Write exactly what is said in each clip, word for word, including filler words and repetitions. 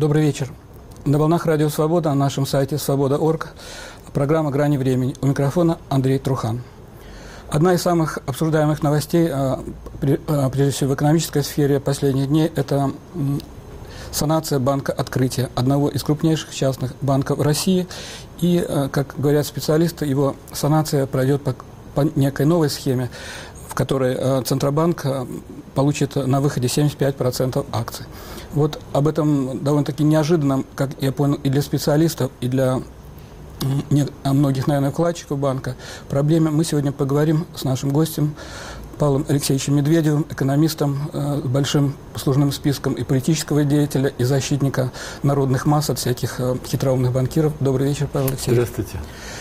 Добрый вечер. На волнах Радио Свобода, на нашем сайте свобода точка орг, программа «Грани времени». У микрофона Андрей Трухан. Одна из самых обсуждаемых новостей, прежде всего в экономической сфере последних дней, это санация банка «Открытие», одного из крупнейших частных банков России. И, как говорят специалисты, его санация пройдет по, по некой новой схеме, в которой Центробанк получит на выходе семьдесят пять процентов акций. Вот об этом довольно-таки неожиданном, как я понял, и для специалистов, и для многих, наверное, вкладчиков банка проблеме мы сегодня поговорим с нашим гостем Павлом Алексеевичем Медведевым, экономистом с большим послужным списком и политического деятеля, и защитника народных масс от всяких хитроумных банкиров. Добрый вечер, Павел Алексеевич. Здравствуйте.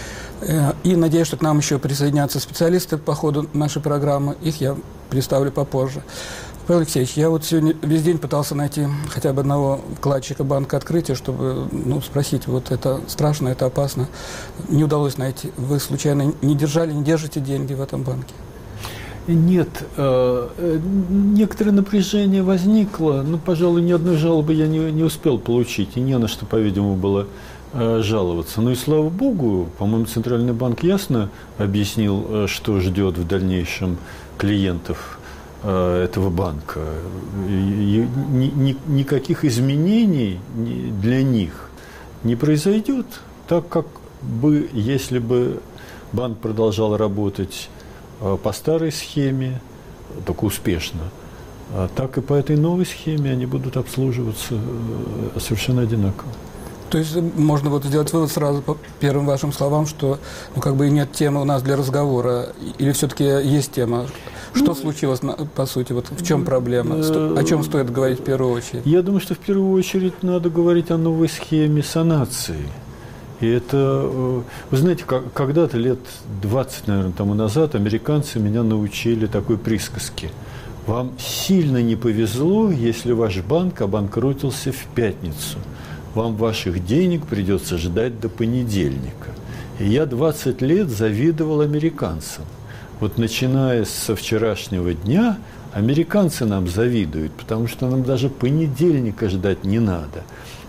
И надеюсь, что к нам еще присоединятся специалисты по ходу нашей программы. Их я представлю попозже. Павел Алексеевич, я вот сегодня весь день пытался найти хотя бы одного вкладчика банка «Открытие», чтобы ну, спросить, вот это страшно, это опасно. Не удалось найти. Вы случайно не держали, не держите деньги в этом банке? Нет. Э, некоторое напряжение возникло, но, пожалуй, ни одной жалобы я не, не успел получить, и не на что, по-видимому, было э, жаловаться. Ну и слава богу, по-моему, Центральный банк ясно объяснил, что ждет в дальнейшем клиентов этого банка. И ни, ни, никаких изменений для них не произойдет, так как бы, если бы банк продолжал работать по старой схеме, только успешно, так и по этой новой схеме они будут обслуживаться совершенно одинаково. То есть можно вот сделать вывод сразу по первым вашим словам, что ну, как бы и нет темы у нас для разговора, или все-таки есть тема? Что ну, случилось, по сути, вот в чем проблема? О чем стоит говорить в первую очередь? Я думаю, что в первую очередь надо говорить о новой схеме санации. И это, вы знаете, когда-то лет двадцать, наверное, тому назад американцы меня научили такой присказке. Вам сильно не повезло, если ваш банк обанкротился в пятницу. Вам ваших денег придется ждать до понедельника. И я двадцать лет завидовал американцам. Вот начиная со вчерашнего дня, американцы нам завидуют, потому что нам даже понедельника ждать не надо.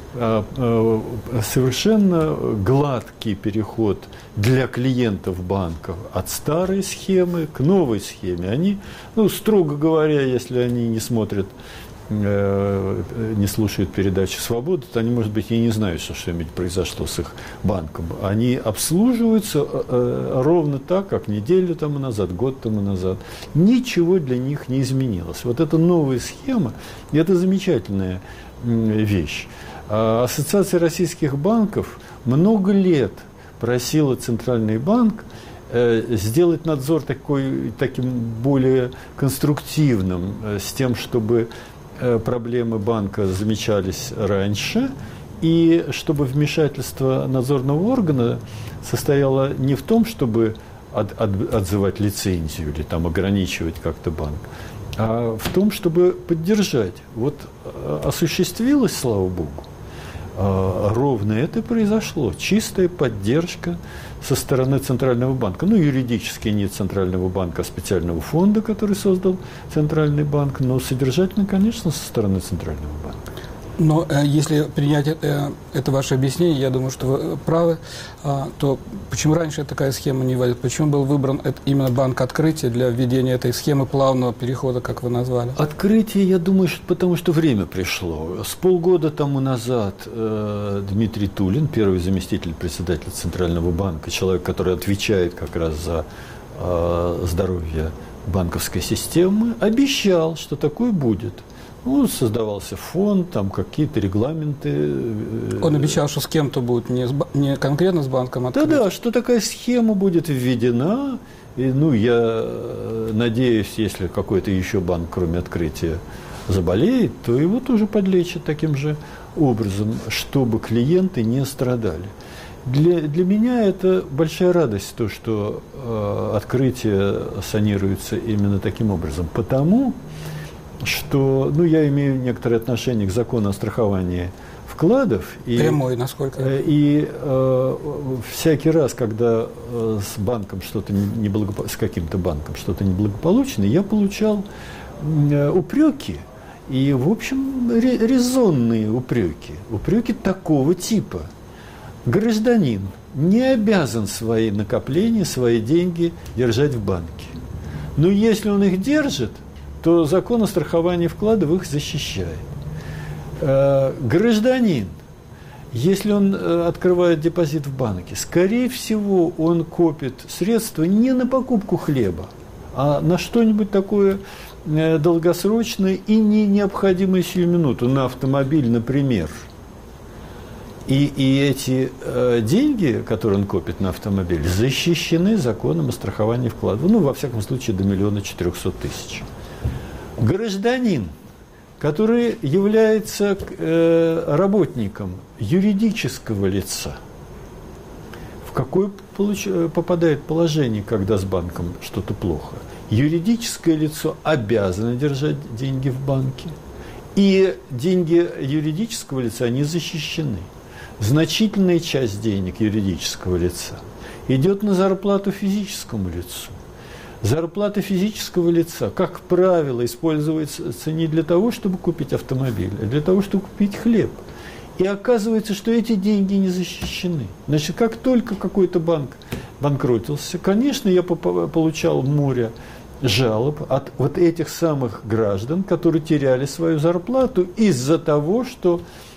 Совершенно гладкий переход для клиентов банков от старой схемы к новой схеме. Они, ну, строго говоря, если они не смотрят, не слушают передачи «Свобода», то они, может быть, и не знают, что что-нибудь произошло с их банком. Они обслуживаются ровно так, как неделю тому назад, год тому назад. Ничего для них не изменилось. Вот эта новая схема, и это замечательная вещь. Ассоциация российских банков много лет просила Центральный банк сделать надзор такой, таким более конструктивным, с тем, чтобы проблемы банка замечались раньше, и чтобы вмешательство надзорного органа состояло не в том, чтобы от, от, отзывать лицензию или там, ограничивать как-то банк, а в том, чтобы поддержать. Вот осуществилось, слава богу, ровно это и произошло. Чистая поддержка со стороны Центрального банка. Ну, юридически нет Центрального банка, а специального фонда, который создал Центральный банк, но содержательно, конечно, со стороны Центрального банка. Но э, если принять э, это ваше объяснение, я думаю, что вы правы, э, то почему раньше такая схема не вводит? Почему был выбран это, именно банк «Открытие» для введения этой схемы плавного перехода, как вы назвали? «Открытие», я думаю, что потому что время пришло. С полгода тому назад э, Дмитрий Тулин, первый заместитель председателя Центрального банка, человек, который отвечает как раз за э, здоровье банковской системы, обещал, что такое будет. Ну, создавался фонд, там какие-то регламенты. Он обещал, что с кем-то будет, не, с, не конкретно с банком «Открытие». Да-да, что такая схема будет введена. И, ну, я надеюсь, если какой-то еще банк, кроме «Открытия», заболеет, то его тоже подлечат таким же образом, чтобы клиенты не страдали. Для, для меня это большая радость, то, что э, «Открытие» санируется именно таким образом. Потому что, ну, я имею некоторое отношение к закону о страховании вкладов. И, прямой, насколько? И э, всякий раз, когда э, с банком что-то неблагополучно, с каким-то банком что-то неблагополучно, я получал э, упреки И, в общем, резонные упреки. Упреки такого типа. Гражданин не обязан свои накопления, свои деньги держать в банке. Но если он их держит, то закон о страховании вкладов их защищает. Гражданин, если он открывает депозит в банке, скорее всего, он копит средства не на покупку хлеба, а на что-нибудь такое долгосрочное и не необходимое сию минуту, на автомобиль, например. И, и эти э, деньги, которые он копит на автомобиль, защищены законом о страховании вкладов. Ну, во всяком случае, до миллиона четырехсот тысяч. Гражданин, который является э, работником юридического лица, в какое получ... попадает положение, когда с банком что-то плохо? Юридическое лицо обязано держать деньги в банке, и деньги юридического лица не защищены. Значительная часть денег юридического лица идет на зарплату физическому лицу. Зарплата физического лица, как правило, используется не для того, чтобы купить автомобиль, а для того, чтобы купить хлеб. И оказывается, что эти деньги не защищены. Значит, как только какой-то банк банкротился, конечно, я получал море жалоб от вот этих самых граждан, которые теряли свою зарплату из-за того, что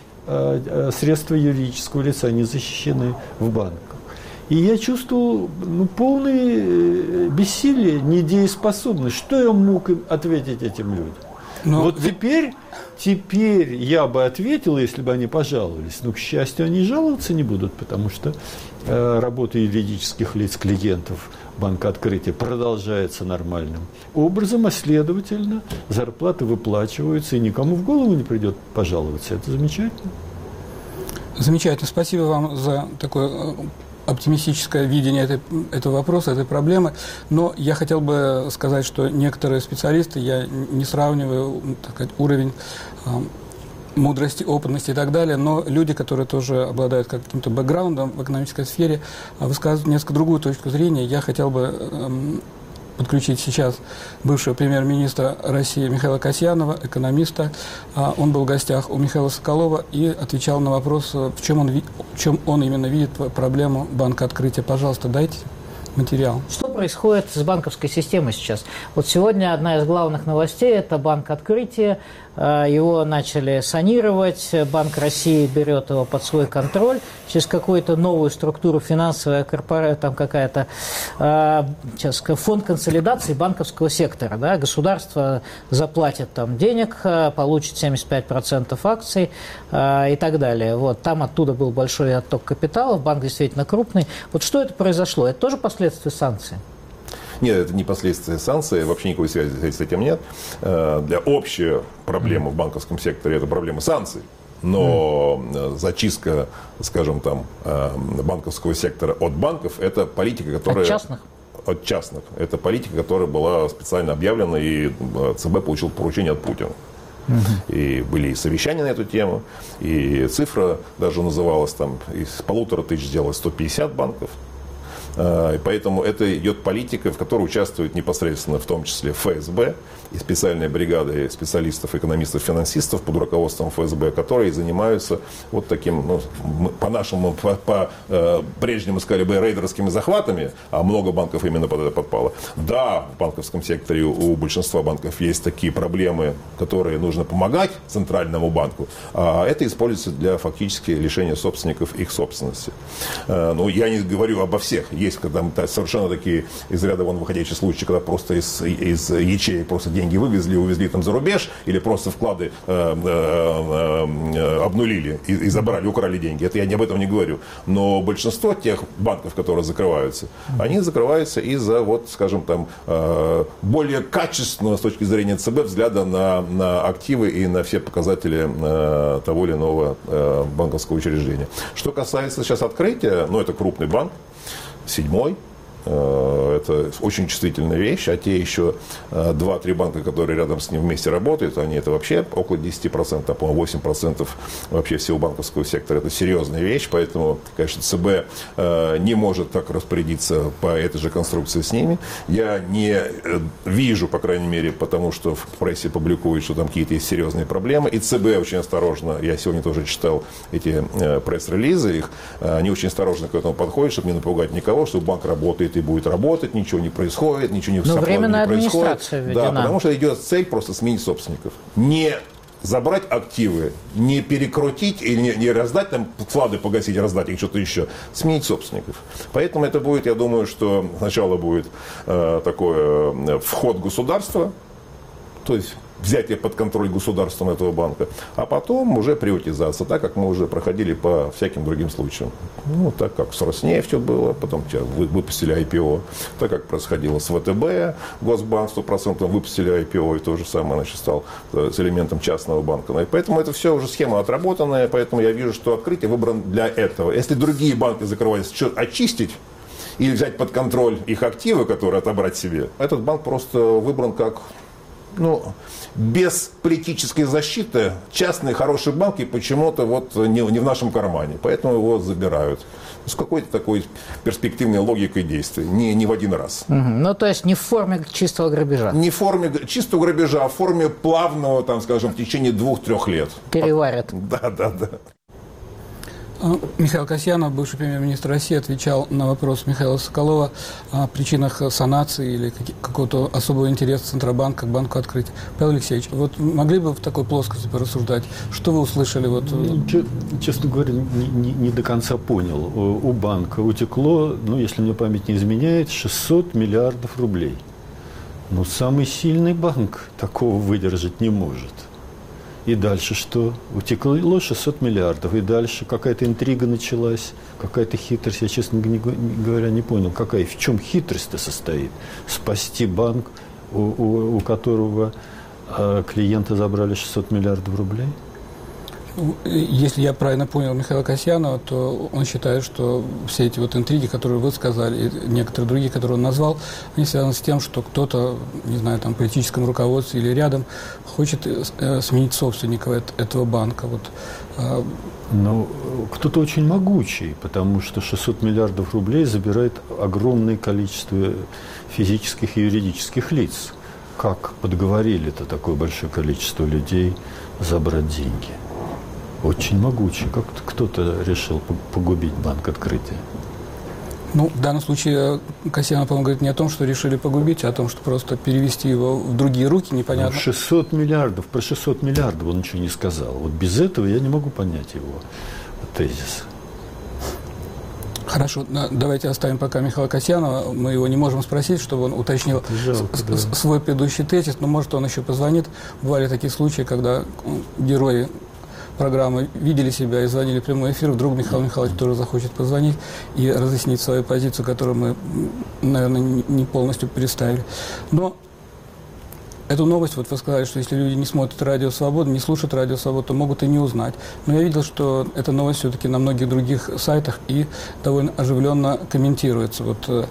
э, средства юридического лица не защищены в банках. И я чувствовал ну, полное бессилие, недееспособность. Что я мог ответить этим людям? Но вот теперь, теперь я бы ответил, если бы они пожаловались. Но, к счастью, они жаловаться не будут, потому что э, работа юридических лиц, клиентов банка открытия продолжается нормальным образом, а следовательно, зарплаты выплачиваются, и никому в голову не придет пожаловаться. Это замечательно. Замечательно. Спасибо вам за такое оптимистическое видение этой, этого вопроса, этой проблемы. Но я хотел бы сказать, что некоторые специалисты, я не сравниваю, так сказать, уровень э, мудрости, опытности и так далее, но люди, которые тоже обладают каким-то бэкграундом в экономической сфере, высказывают несколько другую точку зрения. Я хотел бы э, подключить сейчас бывшего премьер-министра России Михаила Касьянова, экономиста. Он был в гостях у Михаила Соколова и отвечал на вопрос, в чем он, в чем он именно видит проблему банка открытия. Пожалуйста, дайте материал. Что происходит с банковской системой сейчас? Вот сегодня одна из главных новостей – это банк открытия. Его начали санировать, Банк России берет его под свой контроль через какую-то новую структуру, финансовая корпорация, там какая-то, сейчас, фонд консолидации банковского сектора. Да? Государство заплатит там денег, получит семьдесят пять процентов акций и так далее. Вот. Там оттуда был большой отток капитала, банк действительно крупный. Вот что это произошло? Это тоже последствия санкций? Нет, это не последствия санкций, вообще никакой связи с этим нет. Для общей проблемы в банковском секторе это проблема санкций. Но зачистка, скажем, там, банковского сектора от банков – это политика, которая… От частных? От частных. Это политика, которая была специально объявлена, и ЦБ получил поручение от Путина. Угу. И были и совещания на эту тему, и цифра даже называлась, там, из полутора тысяч сделалось сто пятьдесят банков. И поэтому это идет политика, в которой участвуют непосредственно в том числе ФСБ и специальные бригады специалистов, экономистов, финансистов под руководством ФСБ, которые занимаются вот таким, ну, по-нашему, по, по э, прежнему сказали бы, рейдерскими захватами, а много банков именно под это подпало. Да, в банковском секторе у большинства банков есть такие проблемы, которые нужно помогать центральному банку, а это используется для фактически лишения собственников их собственности. Э, ну, я не говорю обо всех. Есть когда совершенно такие из ряда вон выходящие случаи, когда просто из, из ячеек просто деньги вывезли, увезли там за рубеж, или просто вклады э, э, э, обнулили и, и забрали, украли деньги. Это я не об этом не говорю. Но большинство тех банков, которые закрываются, они закрываются из-за, вот, скажем, там, э, более качественного с точки зрения ЦБ взгляда на, на активы и на все показатели э, того или иного э, банковского учреждения. Что касается сейчас открытия, ну, это крупный банк, седьмой Это очень чувствительная вещь, а те еще два-три банка, которые рядом с ним вместе работают, они это вообще около десяти процентов, а по-моему восемь процентов вообще всего банковского сектора. Это серьезная вещь, поэтому, конечно, ЦБ не может так распорядиться по этой же конструкции с ними. Я не вижу, по крайней мере, потому что в прессе публикуют, что там какие-то есть серьезные проблемы, и ЦБ очень осторожно, я сегодня тоже читал эти пресс-релизы их, они очень осторожно к этому подходят, чтобы не напугать никого, что банк работает и будет работать, ничего не происходит, ничего не, Но временная не происходит. администрация введена. Да, потому что идет цель просто сменить собственников. Не забрать активы, не перекрутить или не, не раздать, там вклады погасить, раздать их что-то еще, сменить собственников. Поэтому это будет, я думаю, что сначала будет э, такой э, вход государства, то есть взятие под контроль государством этого банка, а потом уже приватизация, так как мы уже проходили по всяким другим случаям. Ну, так как с Роснефтью было, потом выпустили ай пи о, так как происходило с вэ тэ бэ, Госбанк сто процентов выпустили ай пи о, и то же самое, значит, стал с элементом частного банка. И поэтому это все уже схема отработанная, поэтому я вижу, что открытие выбрано для этого. Если другие банки закрывались, что очистить, или взять под контроль их активы, которые отобрать себе, этот банк просто выбран как... Ну, без политической защиты частные хорошие банки почему-то вот не, не в нашем кармане, поэтому его забирают. С какой-то такой перспективной логикой действий, не, не в один раз. Угу. Ну, то есть не в форме чистого грабежа? Не в форме чистого грабежа, а в форме плавного, там, скажем, в течение двух-трех лет. Переварят. Да, да, да. Михаил Касьянов, бывший премьер-министр России, отвечал на вопрос Михаила Соколова о причинах санации или какого-то особого интереса Центробанка к банку открытия. Павел Алексеевич, вот могли бы в такой плоскости порассуждать? Что вы услышали? Вот... Честно говоря, не, не, не до конца понял. У банка утекло, ну, если мне память не изменяет, шестьсот миллиардов рублей. Но самый сильный банк такого выдержать не может. И дальше что? Утекло шестьсот миллиардов. И дальше какая-то интрига началась, какая-то хитрость. Я, честно говоря, не понял, какая, в чем хитрость-то состоит. Спасти банк, у, у, у которого э, клиенты забрали шестьсот миллиардов рублей? Если я правильно понял Михаила Касьянова, то он считает, что все эти вот интриги, которые вы сказали, и некоторые другие, которые он назвал, они связаны с тем, что кто-то, не знаю, там, в политическом руководстве или рядом хочет э, сменить собственника этого банка. Вот, э. Ну, кто-то очень могучий, потому что шестьсот миллиардов рублей забирает огромное количество физических и юридических лиц. Как подговорили-то такое большое количество людей забрать деньги? Очень могучий. Как кто-то решил погубить банк открытия? Ну, в данном случае Касьянов, по-моему, говорит не о том, что решили погубить, а о том, что просто перевести его в другие руки, непонятно. Ну, шестьсот миллиардов, про шестьсот миллиардов он ничего не сказал. Вот без этого я не могу понять его тезис. Хорошо, давайте оставим пока Михаила Касьянова. Мы его не можем спросить, чтобы он уточнил жалко, да. свой предыдущий тезис, но, может, он еще позвонит. Бывали такие случаи, когда герои программы видели себя и звонили в прямой эфир, вдруг Михаил Михайлович тоже захочет позвонить и разъяснить свою позицию, которую мы, наверное, не полностью представили. Но эту новость, вот вы сказали, что если люди не смотрят «Радио Свобода», не слушают «Радио Свобода», то могут и не узнать. Но я видел, что эта новость все-таки на многих других сайтах и довольно оживленно комментируется. Вот,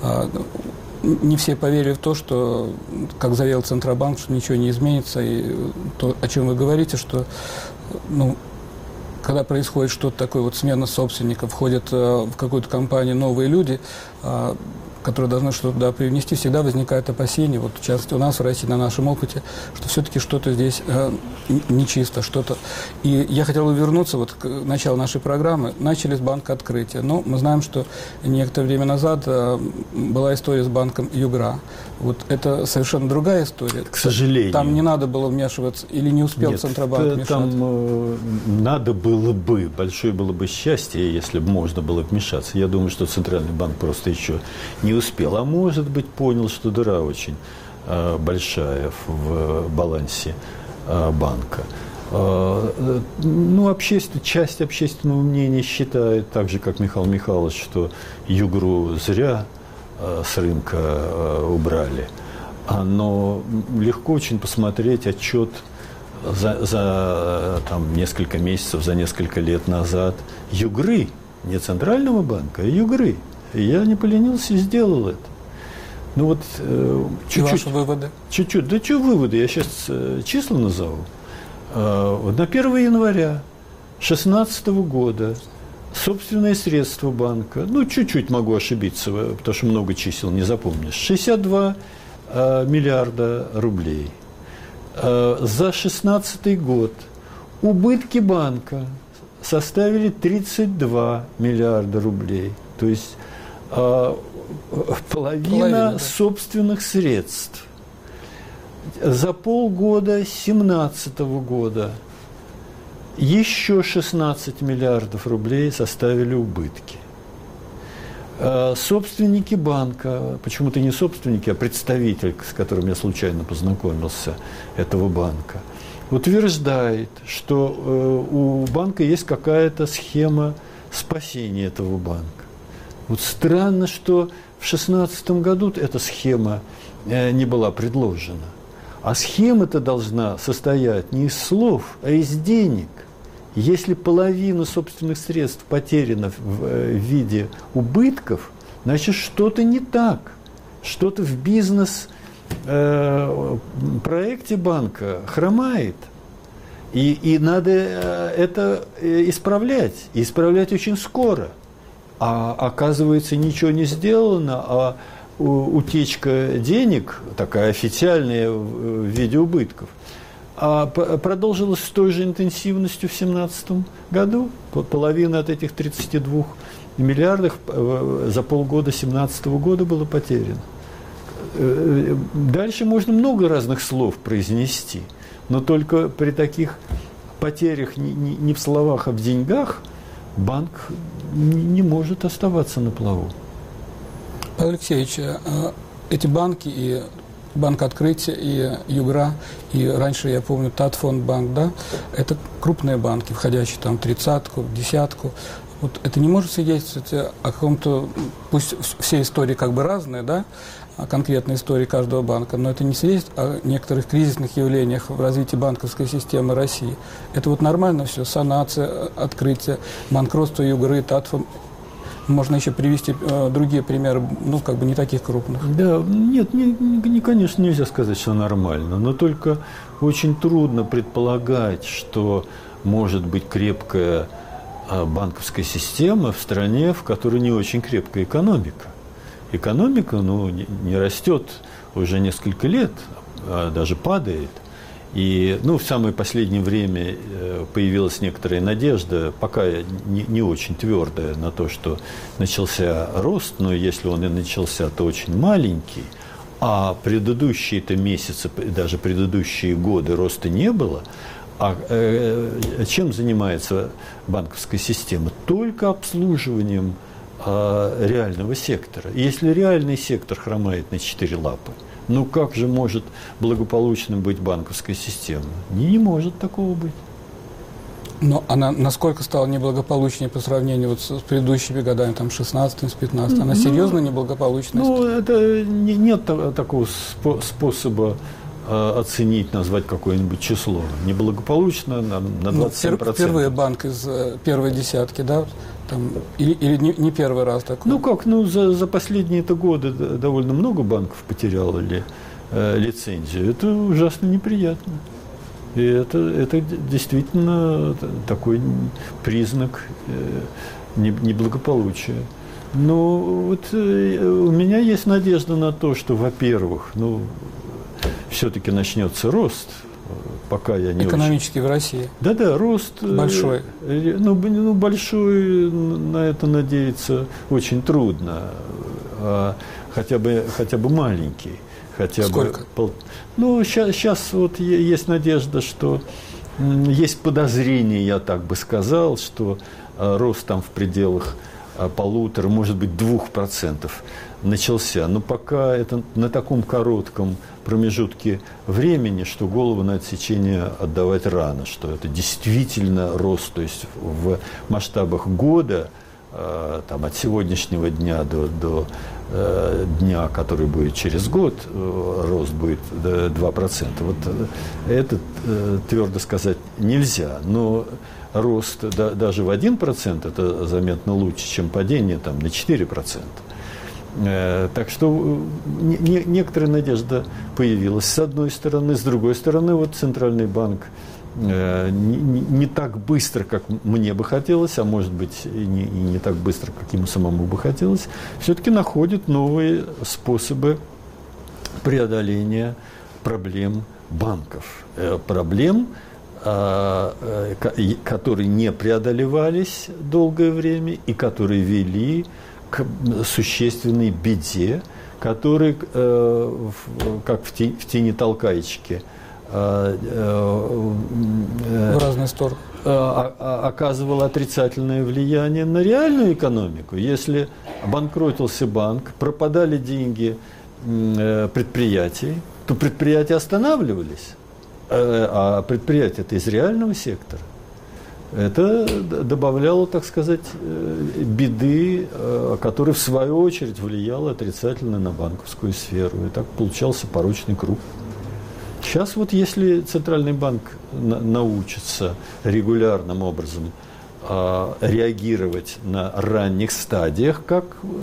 не все поверили в то, что, как заявил Центробанк, что ничего не изменится, и то, о чем вы говорите, что, ну, когда происходит что-то такое, вот смена собственников, входят э, в какую-то компанию новые люди, э, которые должны что-то туда привнести, всегда возникает опасение, вот в частности у нас в России, на нашем опыте, что все-таки что-то здесь э, нечисто, что-то. И я хотел бы вернуться вот к началу нашей программы. Начали с банка открытия. Но мы знаем, что некоторое время назад э, была история с банком Югра. Вот это совершенно другая история. К сожалению. Там не надо было вмешиваться или не успел Нет, Центробанк вмешаться? Там э, надо было бы, большое было бы счастье, если бы можно было вмешаться. Я думаю, что Центральный банк просто еще не успел. А может быть, понял, что дыра очень э, большая в балансе э, банка. Э, ну, обществен, часть общественного мнения считает, так же, как Михаил Михайлович, что Югру зря э, с рынка э, убрали. Но легко очень посмотреть отчет за, за там, несколько месяцев, за несколько лет назад Югры, не Центрального банка, а Югры. И я не поленился и сделал это. Ну вот э, чуть-чуть. Ваши выводы? Чуть-чуть. Да что выводы? Я сейчас э, числа назову. Э, вот на первое января две тысячи шестнадцатого года собственные средства банка, ну, чуть-чуть могу ошибиться, потому что много чисел не запомнишь, шестьдесят два э, миллиарда рублей. Э, за шестнадцатый год убытки банка составили тридцать два миллиарда рублей. То есть э, половина, половина да. собственных средств. За полгода две тысячи семнадцатого года еще шестнадцать миллиардов рублей составили убытки. Э, собственники банка, почему-то не собственники, а представитель, с которым я случайно познакомился, этого банка, утверждает, что э, у банка есть какая-то схема спасения этого банка. Вот странно, что в две тысячи шестнадцатом году эта схема э, не была предложена. А схема-то должна состоять не из слов, а из денег. Если половина собственных средств потеряна в, э, в виде убытков, значит, что-то не так. Что-то в бизнес э, проекте банка хромает. И, и надо это исправлять. И исправлять очень скоро. А оказывается, ничего не сделано, а утечка денег, такая официальная в виде убытков, а продолжилась с той же интенсивностью в две тысячи семнадцатом году. Половина от этих тридцати двух миллиардов за полгода две тысячи семнадцатого года было потеряно. Дальше можно много разных слов произнести, но только при таких потерях не в словах, а в деньгах банк не может оставаться на плаву. Павел Алексеевич, эти банки, и Банк Открытия, и Югра, и раньше, я помню, Татфондбанк, да, это крупные банки, входящие там в тридцатку, в десятку. Вот это не может свидетельствовать о каком-то, пусть все истории как бы разные, да, о конкретной истории каждого банка, но это не свидетельствует о некоторых кризисных явлениях в развитии банковской системы России. Это вот нормально все, санация, открытие, банкротство Югры, Татфонд. Можно еще привести э, другие примеры, ну, как бы не таких крупных. Да, нет, не, не, конечно, нельзя сказать, что нормально, но только очень трудно предполагать, что может быть крепкая э, банковская система в стране, в которой не очень крепкая экономика. Экономика, ну, не, не растет уже несколько лет, а даже падает. И, ну, в самое последнее время появилась некоторая надежда, пока не, не очень твердая, на то, что начался рост, но если он и начался, то очень маленький, а предыдущие-то месяцы, даже предыдущие годы роста не было. А э, чем занимается банковская система? Только обслуживанием э, реального сектора. Если реальный сектор хромает на четыре лапы, ну как же может благополучным быть банковская система? Не, не может такого быть. Но она насколько стала неблагополучнее по сравнению вот с предыдущими годами, там, шестнадцатым, с пятнадцатым? Она ну, серьезно неблагополучная? Ну, это не, нет такого спо- способа э, оценить, назвать какое-нибудь число. Неблагополучно на, на двадцать семь процентов. Ну, впервые банк из э, первой десятки, да? Там, или или не, не первый раз такой? Ну как, ну за, за последние-то годы довольно много банков потеряло ли, э, лицензию. Это ужасно неприятно. И это, это действительно такой признак э, неблагополучия. Но вот э, у меня есть надежда на то, что, во-первых, ну, все-таки начнется рост. Пока я не экономически очень... в России. Да-да, рост большой. Э, ну, ну, большой, на это надеяться очень трудно. А хотя бы, хотя бы маленький. Хотя Сколько? Бы, ну, сейчас, сейчас вот есть надежда, что есть подозрение, я так бы сказал, что а, рост там в пределах а, полутора, может быть, двух процентов начался. Но пока это на таком коротком промежутке времени, что голову на отсечение отдавать рано, что это действительно рост, то есть в масштабах года, там, от сегодняшнего дня до, до дня, который будет через год, рост будет два процента. Вот это твердо сказать нельзя. Но рост даже в один процент это заметно лучше, чем падение там, на четыре процента. Так что некоторая надежда появилась с одной стороны, с другой стороны, вот Центральный банк не, не так быстро, как мне бы хотелось, а может быть и не, и не так быстро, как ему самому бы хотелось, все-таки находит новые способы преодоления проблем банков. Проблем, которые не преодолевались долгое время и которые вели к существенной беде, которые, э, в, как в тени, в тени толкаечки, э, э, в разные стороны, э, оказывало отрицательное влияние на реальную экономику. Если обанкротился банк, пропадали деньги э, предприятий, то предприятия останавливались, э, а предприятия-то из реального сектора. Это добавляло, так сказать, беды, которая в свою очередь влияла отрицательно на банковскую сферу. И так получался порочный круг. Сейчас вот если Центральный банк научится регулярным образом реагировать на ранних стадиях, как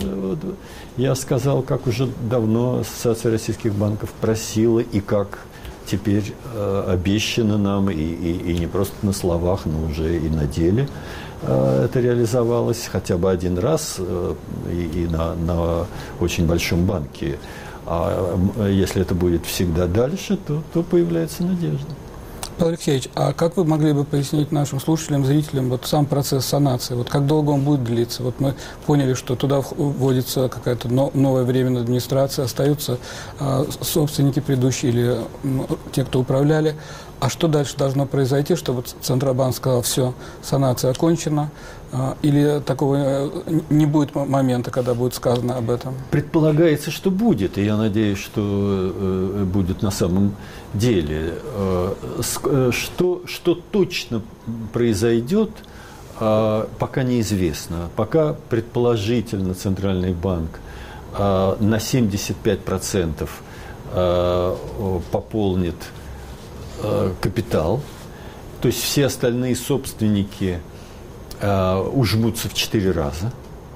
я сказал, как уже давно Ассоциация российских банков просила и как теперь э, обещано нам, и, и, и не просто на словах, но уже и на деле э, это реализовалось хотя бы один раз э, и, и на, на очень большом банке. А если это будет всегда дальше, то, то появляется надежда. Павел Алексеевич, а как вы могли бы пояснить нашим слушателям, зрителям вот сам процесс санации? Вот как долго он будет длиться? Вот мы поняли, что туда вводится какая-то новая временная администрация, остаются э, собственники предыдущие или э, те, кто управляли. А что дальше должно произойти, чтобы Центробанк сказал, все, санация окончена? Э, или такого э, не будет момента, когда будет сказано об этом? Предполагается, что будет, и я надеюсь, что э, будет на самом деле. Э, Что, что точно произойдет, пока неизвестно. Пока, предположительно, Центральный банк на семьдесят пять процентов пополнит капитал, то есть все остальные собственники ужмутся в четыре раза.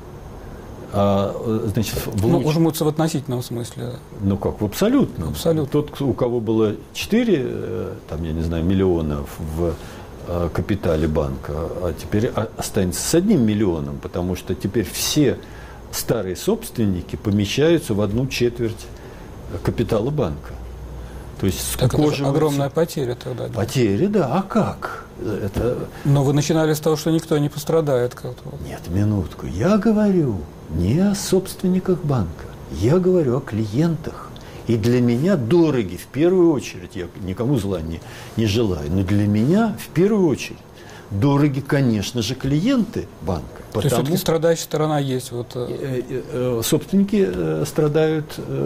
Значит, в луч... Ну, ужмутся в относительном смысле. Ну как, в абсолютном. Абсолютно. Тот, у кого было четыре, там, я не знаю, миллиона в капитале банка, а теперь останется с одним миллионом, потому что теперь все старые собственники помещаются в одну четверть капитала банка. То есть так это же огромная потеря тогда. Да? Потеря, да. А как? Это... Но вы начинали с того, что никто не пострадает. Как-то. Нет, минутку. Я говорю не о собственниках банка. Я говорю о клиентах. И для меня дороги, в первую очередь, я никому зла не, не желаю, но для меня, в первую очередь, дороги, конечно же, клиенты банка. То есть все-таки страдающая сторона есть? Вот... Собственники страдают,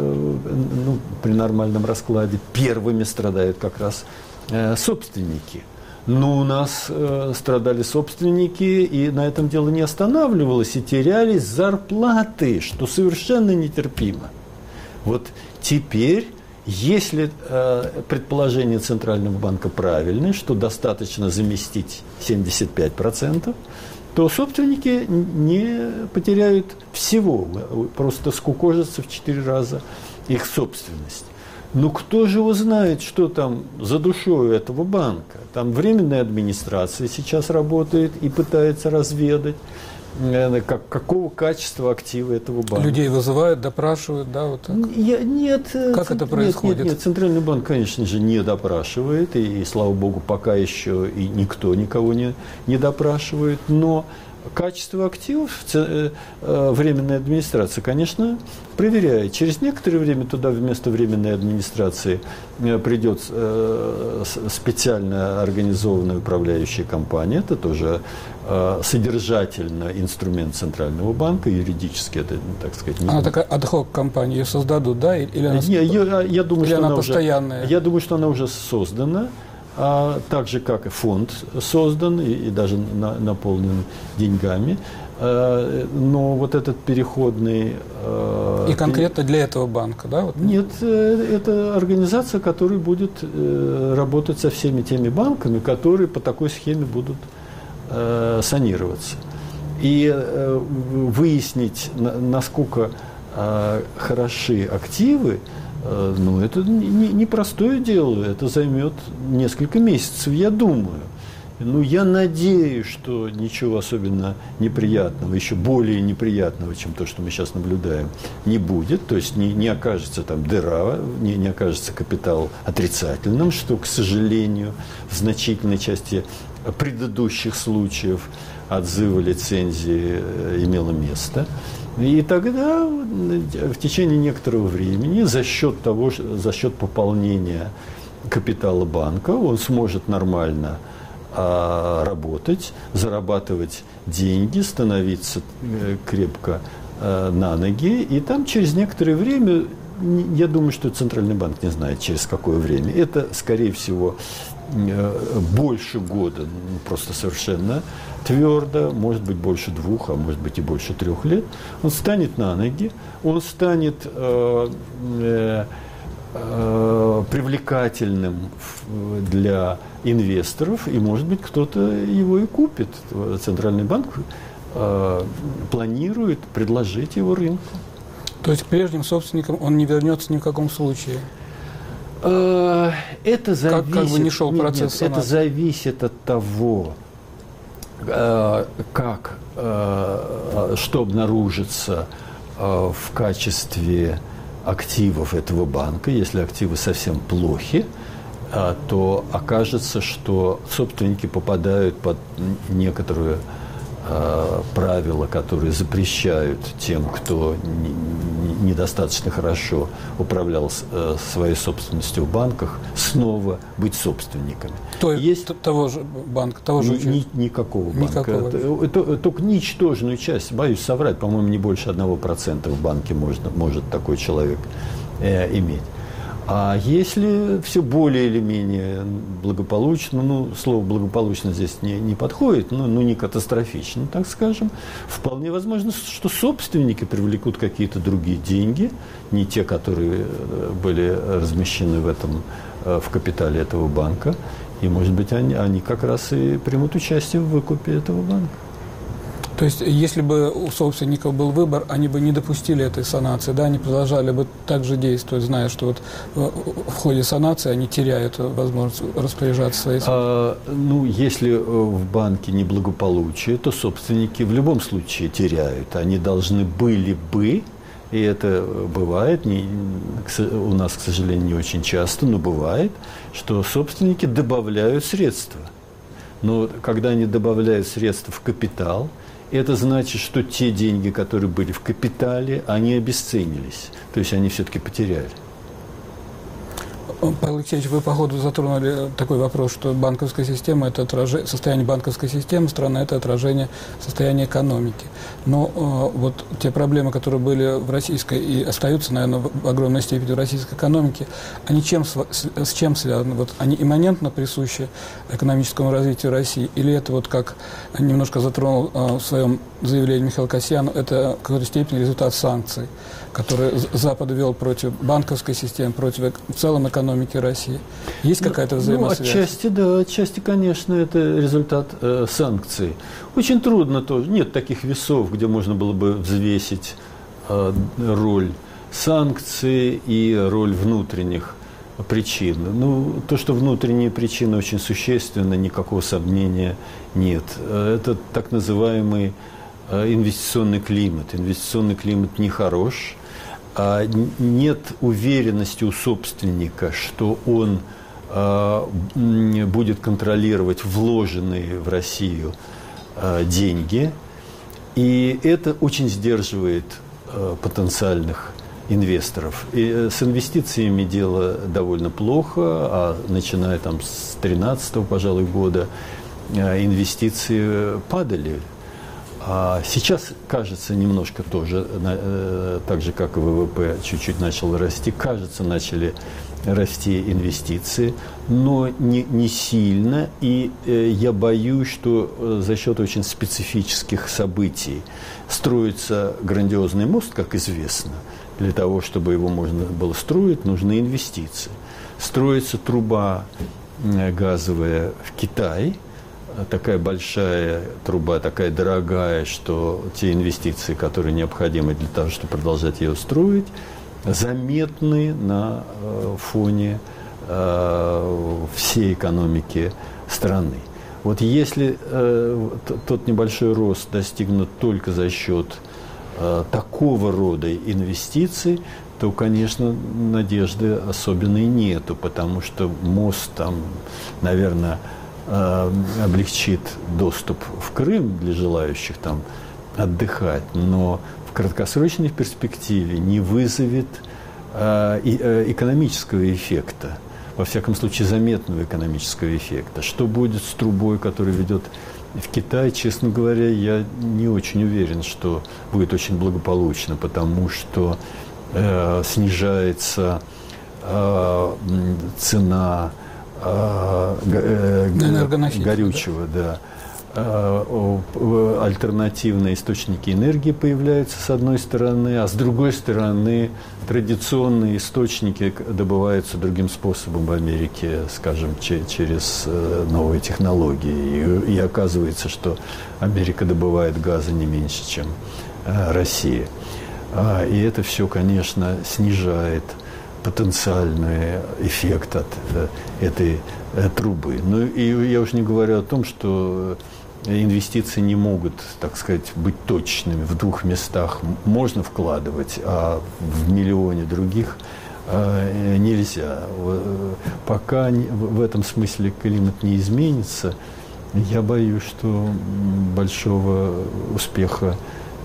ну, при нормальном раскладе, первыми страдают как раз собственники. Но у нас страдали собственники, и на этом дело не останавливалось, и терялись зарплаты, что совершенно нетерпимо. Вот теперь, если э, предположение Центрального банка правильное, что достаточно заместить семьдесят пять процентов, то собственники не потеряют всего, просто скукожится в четыре раза их собственность. Но кто же его знает, что там за душой этого банка? Там временная администрация сейчас работает и пытается разведать, как, какого качества активы этого банка. Людей вызывают, допрашивают, да? Вот так? Я, нет. Как это происходит? Нет, нет, Центральный банк, конечно же, не допрашивает, и, и, слава богу, пока еще и никто никого не, не допрашивает, но качество активов э, э, временная администрация, конечно, проверяет. Через некоторое время туда вместо временной администрации э, придет э, специально организованная управляющая компания. Это тоже э, содержательно инструмент Центрального банка, юридически это, так сказать... Не... Она такая ад-хок компания, ее создадут, да? Или она, не, я, я думаю, или что она, она постоянная? Уже, я думаю, что она уже создана. А так же, как и фонд создан и, и даже на, наполнен деньгами, Но вот этот переходный... И конкретно для этого банка, да? Вот. Нет, это организация, которая будет работать со всеми теми банками, которые по такой схеме будут санироваться. И выяснить, насколько хороши активы, ну, это непростое дело, это займет несколько месяцев, я думаю. Ну, я надеюсь, что ничего особенно неприятного, еще более неприятного, чем то, что мы сейчас наблюдаем, не будет. То есть не, не окажется там дыра, не, не окажется капитал отрицательным, что, к сожалению, в значительной части предыдущих случаев отзыва лицензии имело место. И тогда в течение некоторого времени за счет того, за счет пополнения капитала банка он сможет нормально работать, зарабатывать деньги, становиться крепко на ноги. И там через некоторое время, я думаю, что Центральный банк не знает, через какое время. Это, скорее всего, больше года, просто совершенно твердо, может быть, больше двух, а может быть и больше трех лет. Он станет на ноги, он станет э, э, э, привлекательным для инвесторов, и, может быть, кто-то его и купит. Центральный банк э, планирует предложить его рынку. То есть к прежним собственникам он не вернется ни в каком случае? Это зависит, как, как бы не шел нет, процесс нет, это зависит от того, как, что обнаружится в качестве активов этого банка. Если активы совсем плохи, то окажется, что собственники попадают под некоторые правила, которые запрещают тем, кто недостаточно хорошо управлял своей собственностью в банках, снова быть собственниками. То есть того же банка, того же ни, никакого банка. Никакого. Это, это, только ничтожную часть, боюсь соврать, по-моему, не больше одного процента в банке можно, может такой человек э, иметь. А если все более или менее благополучно, ну, слово «благополучно» здесь не, не подходит, ну, ну, не катастрофично, так скажем, вполне возможно, что собственники привлекут какие-то другие деньги, не те, которые были размещены в, этом, в капитале этого банка, и, может быть, они, они как раз и примут участие в выкупе этого банка. То есть, если бы у собственников был выбор, они бы не допустили этой санации, да, они продолжали бы так же действовать, зная, что вот в ходе санации они теряют возможность распоряжаться своей собственностью. А, ну, если в банке неблагополучие, то собственники в любом случае теряют. Они должны были бы, и это бывает, не, у нас, к сожалению, не очень часто, но бывает, что собственники добавляют средства. Но когда они добавляют средства в капитал, это значит, что те деньги, которые были в капитале, они обесценились. То есть они все-таки потеряли. Павел Алексеевич, вы, походу, затронули такой вопрос, что банковская система – это отражение, состояние банковской системы страны – это отражение состояния экономики. Но э, вот те проблемы, которые были в российской и остаются, наверное, в огромной степени в российской экономике, они чем, с, с чем связаны? Вот они имманентно присущи экономическому развитию России? Или это, вот как немножко затронул э, в своем заявлении Михаил Касьян, это в какой-то степени результат санкций, которые Запад ввел против банковской системы, против в целом экономики России? Есть какая-то взаимосвязь? Ну, отчасти, да, отчасти, конечно, это результат э, санкций. Очень трудно тоже. Нет таких весов, где можно было бы взвесить э, роль санкций и роль внутренних причин. Ну, то, что внутренние причины очень существенны, никакого сомнения нет. Это так называемый э, инвестиционный климат. Инвестиционный климат нехорош. А нет уверенности у собственника, что он а, будет контролировать вложенные в Россию а, деньги. И это очень сдерживает а, потенциальных инвесторов. И с инвестициями дело довольно плохо, а начиная там, с две тысячи тринадцатого, пожалуй, года а, инвестиции падали. А сейчас, кажется, немножко тоже, так же, как и ВВП, чуть-чуть начал расти, кажется, начали расти инвестиции, но не, не сильно. И я боюсь, что за счет очень специфических событий строится грандиозный мост, как известно. Для того, чтобы его можно было строить, нужны инвестиции. Строится труба газовая в Китае, такая большая труба, такая дорогая, что те инвестиции, которые необходимы для того, чтобы продолжать ее строить, заметны на фоне всей экономики страны. Вот если тот небольшой рост достигнут только за счет такого рода инвестиций, то, конечно, надежды особенной нету, потому что мост там, наверное, облегчит доступ в Крым для желающих там отдыхать, но в краткосрочной перспективе не вызовет э, э, экономического эффекта, во всяком случае заметного экономического эффекта. Что будет с трубой, которая ведет в Китай, честно говоря, я не очень уверен, что будет очень благополучно, потому что э, снижается э, цена горючего, да. Альтернативные источники энергии появляются с одной стороны, а с другой стороны традиционные источники добываются другим способом в Америке, скажем, через новые технологии. И, и оказывается, что Америка добывает газа не меньше, чем Россия. И это все, конечно, снижает потенциальный эффект от э, этой э, трубы. Ну и я уже не говорю о том, что инвестиции не могут, так сказать, быть точными. В двух местах можно вкладывать, а в миллионе других э, нельзя. Пока в этом смысле климат не изменится, я боюсь, что большого успеха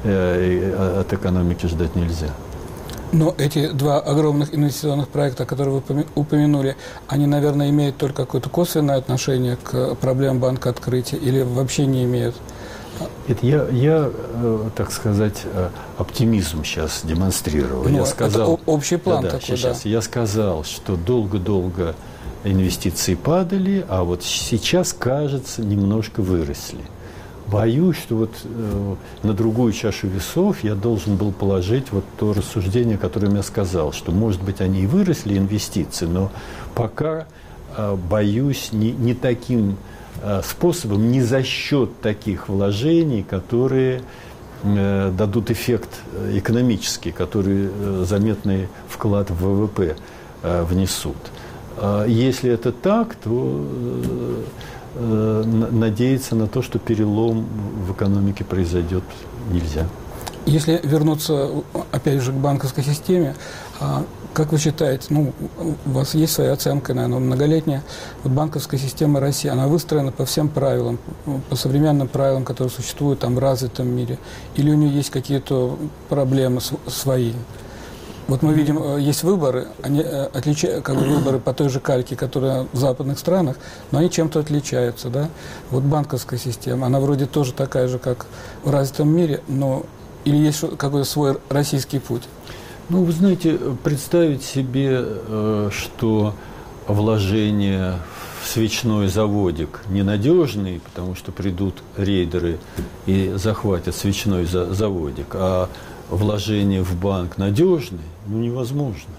э, от экономики ждать нельзя. Но эти два огромных инвестиционных проекта, которые вы упомянули, они, наверное, имеют только какое-то косвенное отношение к проблемам банка открытия или вообще не имеют? Это я, я, так сказать, оптимизм сейчас демонстрировал. Ну, я сказал, это общий план да, да, такой, сейчас, да. Я сказал, что долго-долго инвестиции падали, а вот сейчас, кажется, немножко выросли. Боюсь, что вот э, на другую чашу весов я должен был положить вот то рассуждение, которое я сказал, что, может быть, они и выросли, инвестиции, но пока э, боюсь не, не таким э, способом, не за счет таких вложений, которые э, дадут эффект экономический, которые э, заметный вклад в ВВП э, внесут. Э, если это так, то... Э, надеяться на то, что перелом в экономике произойдет, нельзя. Если вернуться, опять же, к банковской системе, как вы считаете, ну, у вас есть своя оценка, наверное, многолетняя, вот банковская система России, она выстроена по всем правилам, по современным правилам, которые существуют там в развитом мире, или у нее есть какие-то проблемы свои? Вот мы видим, есть выборы, они отличаются, как бы выборы по той же кальке, которые в западных странах, но они чем-то отличаются, да. Вот банковская система, она вроде тоже такая же, как в развитом мире, но или есть какой-то свой российский путь? Ну, вы знаете, представить себе, что вложение в свечной заводик ненадежный, потому что придут рейдеры и захватят свечной заводик, а вложение в банк надежный, ну, невозможно.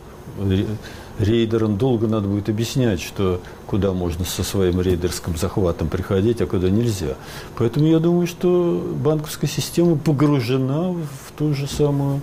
Рейдерам долго надо будет объяснять, что куда можно со своим рейдерским захватом приходить, а куда нельзя. Поэтому я думаю, что банковская система погружена в ту же самую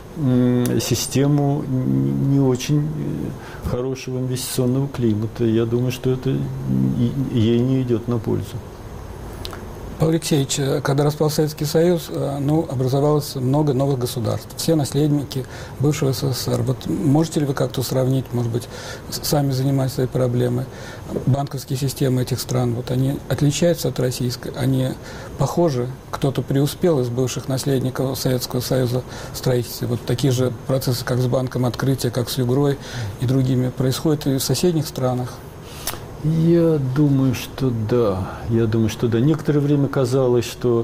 систему не очень хорошего инвестиционного климата. Я думаю, что это ей не идет на пользу. Павел Алексеевич, когда распал Советский Союз, ну, образовалось много новых государств. Все наследники бывшего СССР. Вот можете ли вы как-то сравнить, может быть, сами занимаясь этой проблемой, банковские системы этих стран? Вот они отличаются от российской? Они похожи? Кто-то преуспел из бывших наследников Советского Союза в строительстве? Вот такие же процессы, как с банком открытия, как с Югрой и другими, происходят и в соседних странах? Я думаю, что да. Я думаю, что да. Некоторое время казалось, что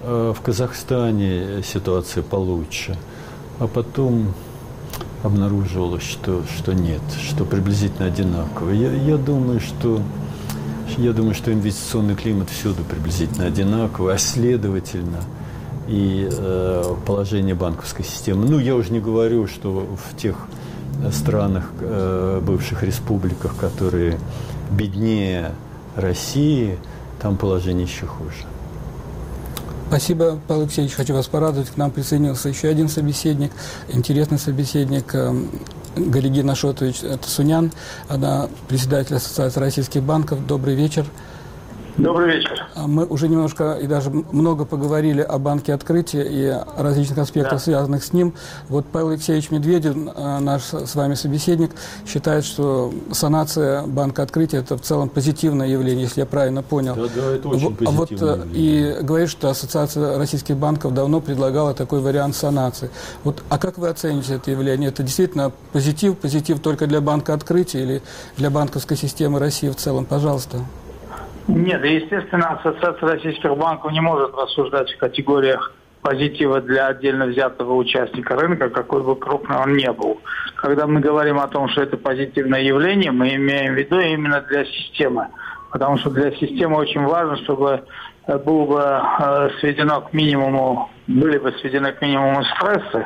в Казахстане ситуация получше, а потом обнаружилось, что, что нет, что приблизительно одинаково. Я, я думаю, что я думаю, что инвестиционный климат всюду приблизительно одинаковый, а следовательно и э, положение банковской системы. Ну, я уже не говорю, что в тех странах, э, бывших республиках, которые беднее России, там положение еще хуже. Спасибо, Павел Алексеевич. Хочу вас порадовать. К нам присоединился еще один собеседник, интересный собеседник, Галигин Ашотович Тасунян, она председатель Ассоциации российских банков. Добрый вечер. Добрый вечер. Мы уже немножко и даже много поговорили о банке открытия и о различных аспектах, да, связанных с ним. Вот Павел Алексеевич Медведев, наш с вами собеседник, считает, что санация банка открытия – это в целом позитивное явление, если я правильно понял. Да, да, это очень позитивное вот, явление. И говорит, что Ассоциация российских банков давно предлагала такой вариант санации. Вот, а как вы оцените это явление? Это действительно позитив? Позитив только для банка открытия или для банковской системы России в целом? Пожалуйста. Нет, естественно, Ассоциация российских банков не может рассуждать в категориях позитива для отдельно взятого участника рынка, какой бы крупный он ни был. Когда мы говорим о том, что это позитивное явление, мы имеем в виду именно для системы. Потому что для системы очень важно, чтобы было бы сведено к минимуму, были бы сведены к минимуму стрессы,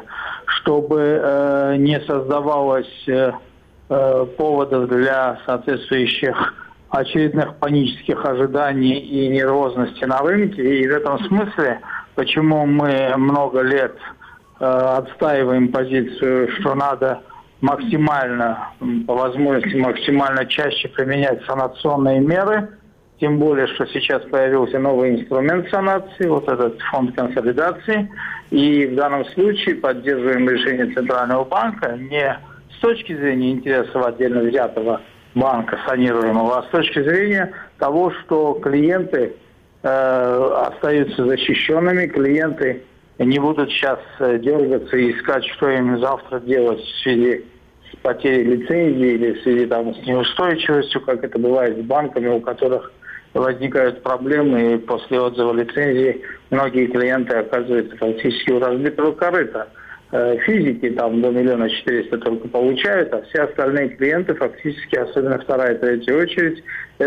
чтобы не создавалось поводов для соответствующих очередных панических ожиданий и нервозности на рынке. И в этом смысле, почему мы много лет э, отстаиваем позицию, что надо максимально, по возможности, максимально чаще применять санационные меры, тем более, что сейчас появился новый инструмент санации, вот этот фонд консолидации, и в данном случае поддерживаем решение Центрального банка не с точки зрения интересов отдельно взятого банка санируемого, а с точки зрения того, что клиенты э, остаются защищенными, клиенты не будут сейчас дергаться и искать, что им завтра делать в связи с потерей лицензии или в связи там, с неустойчивостью, как это бывает с банками, у которых возникают проблемы, и после отзыва лицензии многие клиенты оказываются фактически у разбитого корыта. Физики там до миллиона четыреста только получают, а все остальные клиенты фактически, особенно вторая и третья очередь,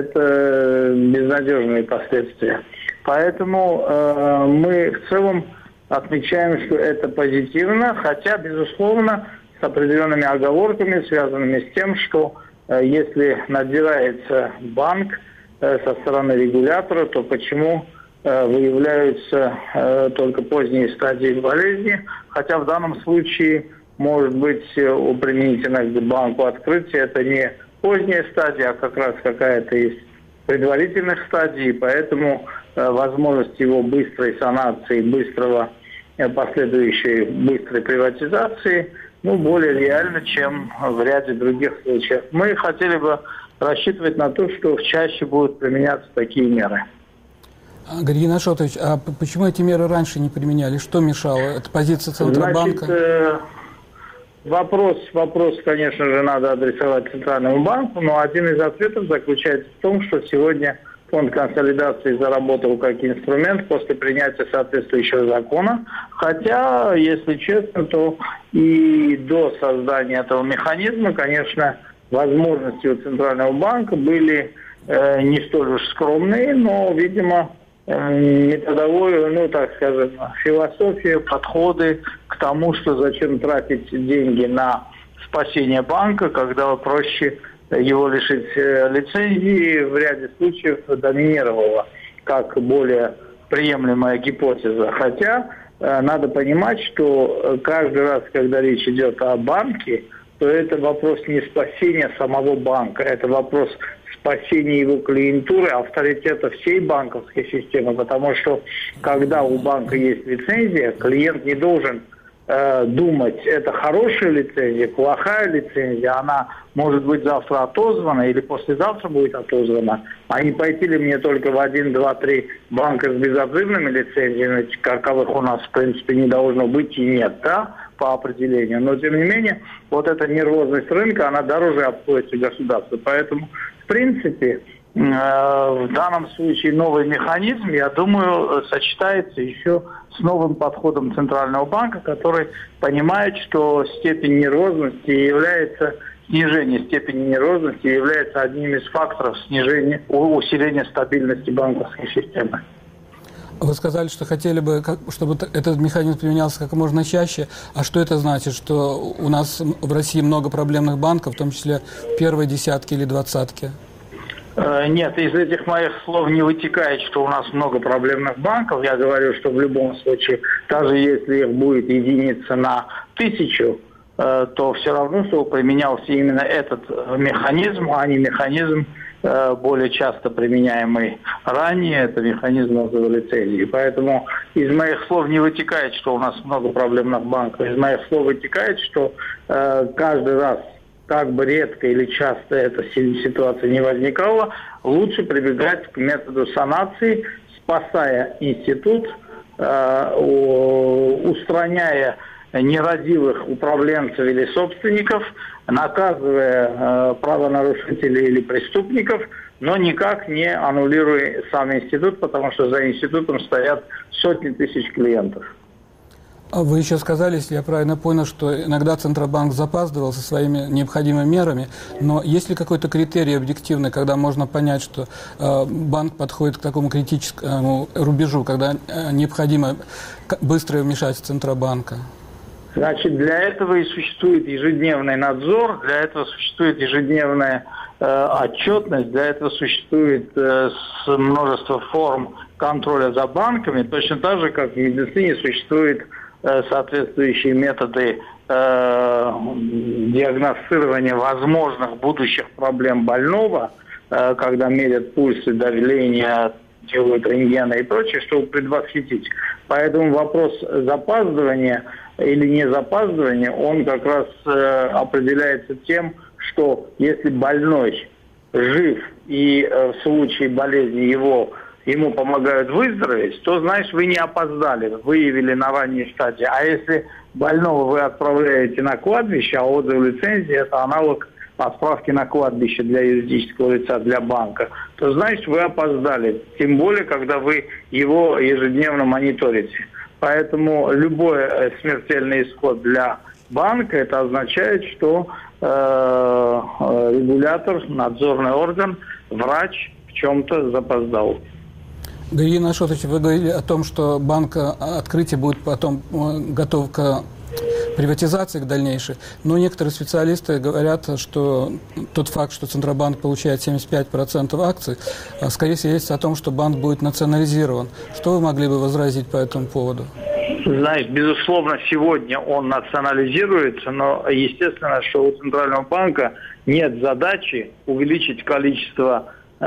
это безнадежные последствия. Поэтому э, мы в целом отмечаем, что это позитивно, хотя, безусловно, с определенными оговорками, связанными с тем, что э, если надзирается банк э, со стороны регулятора, то почему выявляются э, только поздние стадии болезни, хотя в данном случае, может быть, применительно к банку открытия, это не поздняя стадия, а как раз какая-то из предварительных стадий, поэтому э, возможность его быстрой санации, быстрого э, последующей быстрой приватизации, ну, более реально, чем в ряде других случаев. Мы хотели бы рассчитывать на то, что чаще будут применяться такие меры. Галигин Ашотович, а почему эти меры раньше не применяли? Что мешало? Это позиция Центробанка? Значит, э, вопрос, вопрос, конечно же, надо адресовать Центральному банку, но один из ответов заключается в том, что сегодня фонд консолидации заработал как инструмент после принятия соответствующего закона. Хотя, если честно, то и до создания этого механизма, конечно, возможности у Центрального банка были э, не столь уж скромные, но, видимо, методовую, ну, так скажем, философию, подходы к тому, что зачем тратить деньги на спасение банка, когда проще его лишить лицензии, в ряде случаев доминировала как более приемлемая гипотеза. Хотя э, надо понимать, что каждый раз, когда речь идет о банке, то это вопрос не спасения самого банка, это вопрос спасения его клиентуры, авторитета всей банковской системы, потому что когда у банка есть лицензия, клиент не должен э, думать, это хорошая лицензия, плохая лицензия, она может быть завтра отозвана или послезавтра будет отозвана, а не пойти ли мне только в один, два, три банка с безотзывными лицензиями, каковых у нас в принципе не должно быть и нет, да, по определению. Но тем не менее, вот эта нервозность рынка, она дороже обходится государству, поэтому в принципе, в данном случае новый механизм, я думаю, сочетается еще с новым подходом Центрального банка, который понимает, что степень нервозности является, снижение степени нервозности является одним из факторов снижения, усиления стабильности банковской системы. Вы сказали, что хотели бы, чтобы этот механизм применялся как можно чаще. А что это значит? Что у нас в России много проблемных банков, в том числе в первой десятке или двадцатке? Нет, из этих моих слов не вытекает, что у нас много проблемных банков. Я говорю, что в любом случае, даже если их будет единица на тысячу, то все равно, что применялся именно этот механизм, а не механизм, более часто применяемый ранее, это механизм отзыва лицензии. Поэтому из моих слов не вытекает, что у нас много проблемных банков. Из моих слов вытекает, что э, каждый раз, как бы редко или часто эта ситуация не возникала, лучше прибегать к методу санации, спасая институт, э, устраняя нерадивых управленцев или собственников, наказывая э, правонарушителей или преступников, но никак не аннулируя сам институт, потому что за институтом стоят сотни тысяч клиентов. Вы еще сказали, если я правильно понял, что иногда Центробанк запаздывал со своими необходимыми мерами, но есть ли какой-то критерий объективный, когда можно понять, что э, банк подходит к такому критическому рубежу, когда э, необходимо быстрое вмешательство Центробанка? Значит, для этого и существует ежедневный надзор, для этого существует ежедневная э, отчетность, для этого существует э, множество форм контроля за банками, точно так же, как в медицине существуют э, соответствующие методы э, диагностирования возможных будущих проблем больного, э, когда мерят пульсы, давление, делают рентгены и прочее, чтобы предвосхитить. Поэтому вопрос запаздывания или не запаздывания, он как раз э, определяется тем, что если больной жив и э, в случае болезни его, ему помогают выздороветь, то, значит, вы не опоздали, выявили на ранней стадии. А если больного вы отправляете на кладбище, а отзыв лицензии – это аналог отправки на кладбище для юридического лица, для банка, то, значит, вы опоздали. Тем более, когда вы его ежедневно мониторите. Поэтому любой смертельный исход для банка, это означает, что э, регулятор, надзорный орган, врач в чем-то запоздал. Георгий Ашотович, вы говорили о том, что банк открытие будет потом готов к приватизации к дальнейшей, но некоторые специалисты говорят, что тот факт, что Центробанк получает семьдесят пять процентов акций, скорее свидетельствует о том, что банк будет национализирован. Что вы могли бы возразить по этому поводу? Знаешь, безусловно, сегодня он национализируется, но естественно, что у Центрального банка нет задачи увеличить количество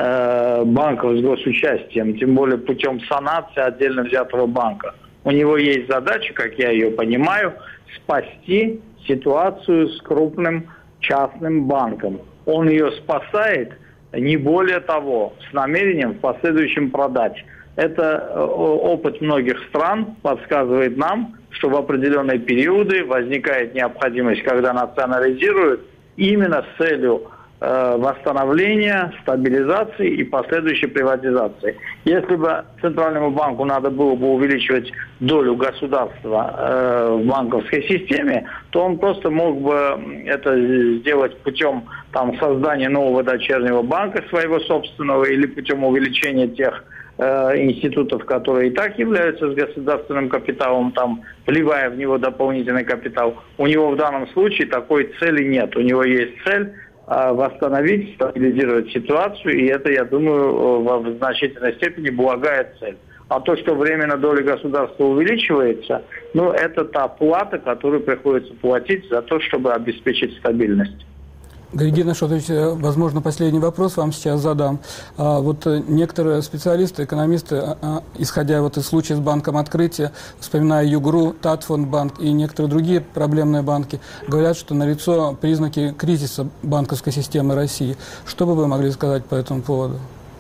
э, банков с госучастием, тем более путем санации отдельно взятого банка. У него есть задача, как я ее понимаю, спасти ситуацию с крупным частным банком. Он ее спасает, не более того, с намерением в последующем продать. Это опыт многих стран подсказывает нам, что в определенные периоды возникает необходимость, когда национализируют, именно с целью э, восстановления, стабилизации и последующей приватизации. Если бы Центральному банку надо было бы увеличивать долю государства э, в банковской системе, то он просто мог бы это сделать путем там, создания нового дочернего банка своего собственного или путем увеличения тех институтов, которые и так являются с государственным капиталом, там, вливая в него дополнительный капитал. У него в данном случае такой цели нет. У него есть цель э, восстановить, стабилизировать ситуацию, и это, я думаю, в значительной степени благая цель. А то, что временно доля государства увеличивается, ну, это та плата, которую приходится платить за то, чтобы обеспечить стабильность. Георгий Ашотович, возможно, последний вопрос вам сейчас задам. А вот некоторые специалисты, экономисты, исходя вот из случая с банком открытия, вспоминая Югру, Татфондбанк и некоторые другие проблемные банки, говорят, что налицо признаки кризиса банковской системы России. Что бы вы могли сказать по этому поводу?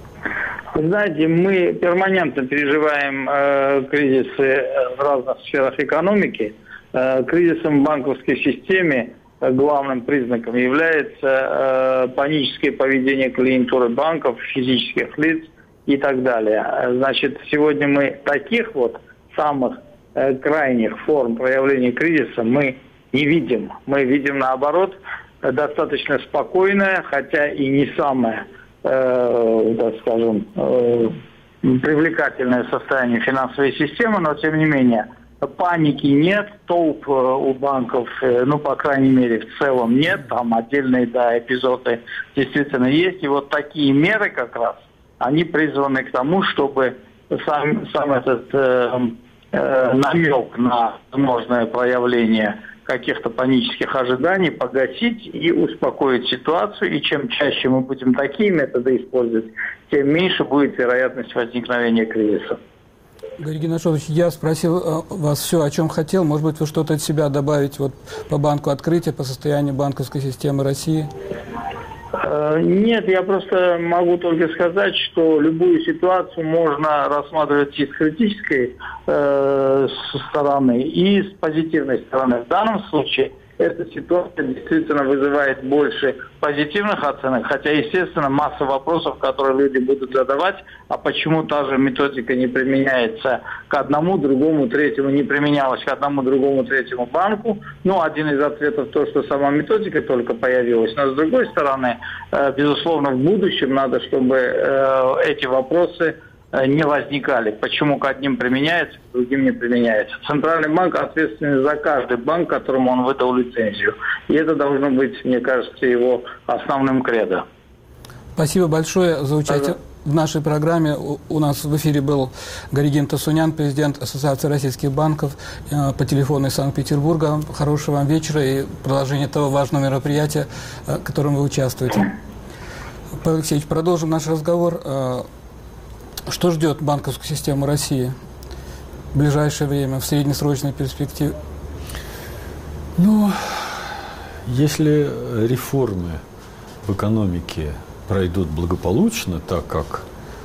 Вы знаете, мы перманентно переживаем э, кризисы в разных сферах экономики. Э, кризисом в банковской системе главным признаком является э, паническое поведение клиентуры банков, физических лиц и так далее. Значит, сегодня мы таких вот самых э, крайних форм проявления кризиса мы не видим. Мы видим, наоборот, достаточно спокойное, хотя и не самое, э, так скажем, э, привлекательное состояние финансовой системы, но тем не менее паники нет, толп э, у банков, э, ну, по крайней мере, в целом нет, там отдельные, да, эпизоды действительно есть. И вот такие меры как раз, они призваны к тому, чтобы сам, сам этот э, э, намек на возможное проявление каких-то панических ожиданий погасить и успокоить ситуацию. И чем чаще мы будем такие методы использовать, тем меньше будет вероятность возникновения кризиса. Григорий Геннадьевич, я спросил вас все, о чем хотел. Может быть, вы что-то от себя добавить вот по банку открытия, по состоянию банковской системы России? Нет, я просто могу только сказать, что любую ситуацию можно рассматривать и с критической э, стороны, и с позитивной стороны. В данном случае эта ситуация действительно вызывает больше позитивных оценок, хотя, естественно, масса вопросов, которые люди будут задавать, а почему та же методика не применяется к одному, другому, третьему, не применялась к одному, другому, третьему банку. Ну, один из ответов то, что сама методика только появилась. Но, с другой стороны, безусловно, в будущем надо, чтобы эти вопросы не возникали. Почему к одним применяется, к другим не применяется. Центральный банк ответственен за каждый банк, которому он выдал лицензию. И это должно быть, мне кажется, его основным кредо. Спасибо большое за участие в нашей программе. У нас в эфире был Гариген Тасунян, президент Ассоциации российских банков, по телефону из Санкт-Петербурга. Хорошего вам вечера и продолжения того важного мероприятия, в котором вы участвуете. Павел Алексеевич, продолжим наш разговор. Что ждет банковскую систему России в ближайшее время, в среднесрочной перспективе? Ну, если реформы в экономике пройдут благополучно, так как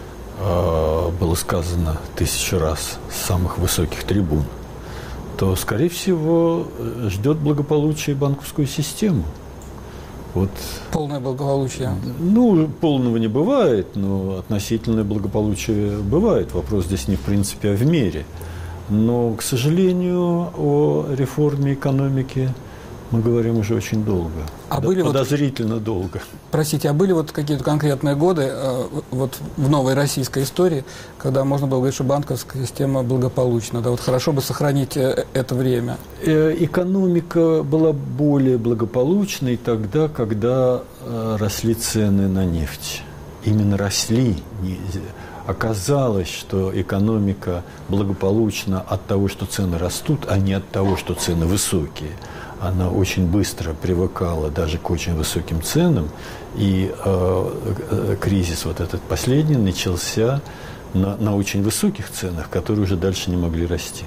э, было сказано тысячу раз с самых высоких трибун, то, скорее всего, ждет благополучие банковскую систему. Вот, полное благополучие? Ну, полного не бывает, но относительное благополучие бывает. Вопрос здесь не в принципе, а в мере. Но, к сожалению, о реформе экономики мы говорим уже очень долго. А были подозрительно вот, долго. Простите, а были вот какие-то конкретные годы э, вот в новой российской истории, когда можно было говорить, что банковская система благополучна? Да, вот хорошо бы сохранить э, это время. Э, экономика была более благополучной тогда, когда э, росли цены на нефть. Именно росли. Не, оказалось, что экономика благополучна от того, что цены растут, а не от того, что цены высокие. Она очень быстро привыкала даже к очень высоким ценам, и э, э, кризис вот этот последний начался на, на очень высоких ценах, которые уже дальше не могли расти.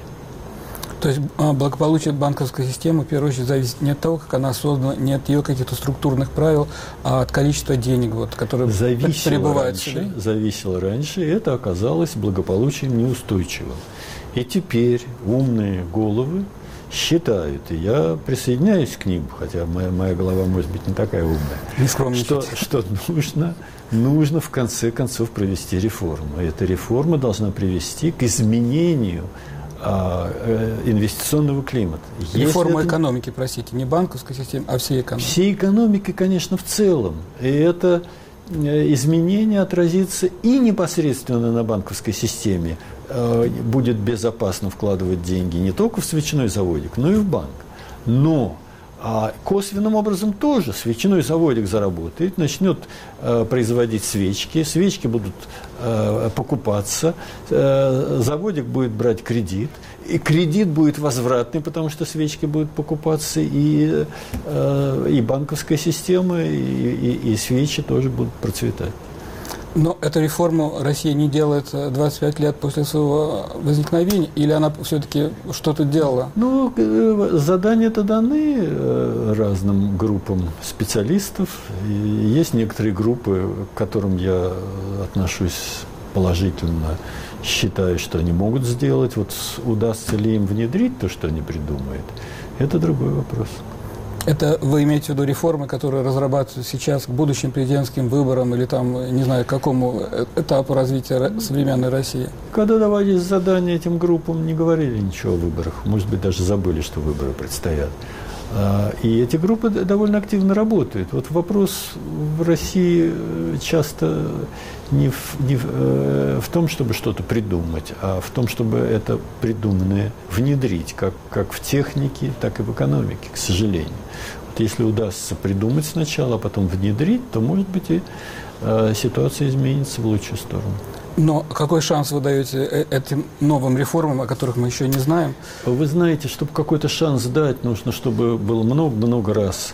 То есть благополучие банковской системы, в первую очередь, зависит не от того, как она создана, не от ее каких-то структурных правил, а от количества денег, вот, которые зависело прибывают раньше, сюда. Зависело раньше, и это оказалось благополучием неустойчивым. И теперь умные головы считают, и я присоединяюсь к ним, хотя моя, моя голова может быть не такая умная, что, что нужно, нужно в конце концов провести реформу. И эта реформа должна привести к изменению а, э, инвестиционного климата. Реформа это... экономики, простите, не банковской системы, а всей экономики. Всей экономики, конечно, в целом. И это изменение отразится и непосредственно на банковской системе. Будет безопасно вкладывать деньги не только в свечной заводик, но и в банк. Но а косвенным образом тоже свечной заводик заработает, начнет э, производить свечки, свечки будут э, покупаться, э, заводик будет брать кредит, и кредит будет возвратный, потому что свечки будут покупаться, и, э, и банковская система, и, и, и свечи тоже будут процветать. Но эту реформу Россия не делает двадцать пять лет после своего возникновения, или она все-таки что-то делала? Ну, задания-то даны разным группам специалистов. И есть некоторые группы, к которым я отношусь положительно, считаю, что они могут сделать. Вот удастся ли им внедрить то, что они придумают, это другой вопрос. Это вы имеете в виду реформы, которые разрабатываются сейчас к будущим президентским выборам или там, не знаю, к какому этапу развития современной России? Когда давали задания этим группам, не говорили ничего о выборах. Может быть, даже забыли, что выборы предстоят. И эти группы довольно активно работают. Вот вопрос в России часто не в, не в, э, в том, чтобы что-то придумать, а в том, чтобы это придуманное внедрить, как, как в технике, так и в экономике, к сожалению. Вот если удастся придумать сначала, а потом внедрить, то, может быть, и э, ситуация изменится в лучшую сторону. Но какой шанс вы даете этим новым реформам, о которых мы еще не знаем? Вы знаете, чтобы какой-то шанс дать, нужно, чтобы было много-много раз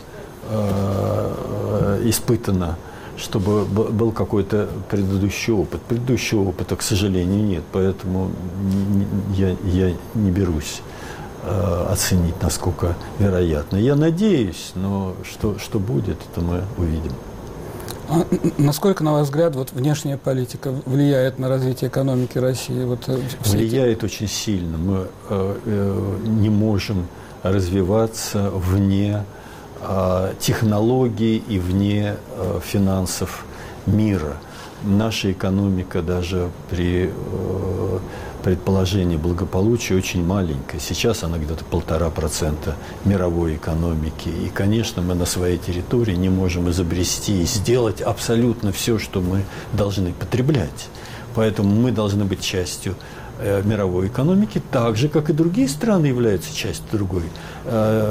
э, испытано, чтобы был какой-то предыдущий опыт. Предыдущего опыта, к сожалению, нет, поэтому я, я не берусь э, оценить, насколько вероятно. Я надеюсь, но что, что будет, это мы увидим. А насколько, на ваш взгляд, вот внешняя политика влияет на развитие экономики России? Вот, влияет эти... очень сильно. Мы э, э, не можем развиваться вне э, технологий и вне э, финансов мира. Наша экономика даже при э, предположении благополучия очень маленькая. Сейчас она где-то полтора процента мировой экономики. И, конечно, мы на своей территории не можем изобрести и сделать абсолютно все, что мы должны потреблять. Поэтому мы должны быть частью э, мировой экономики, так же, как и другие страны являются частью другой э,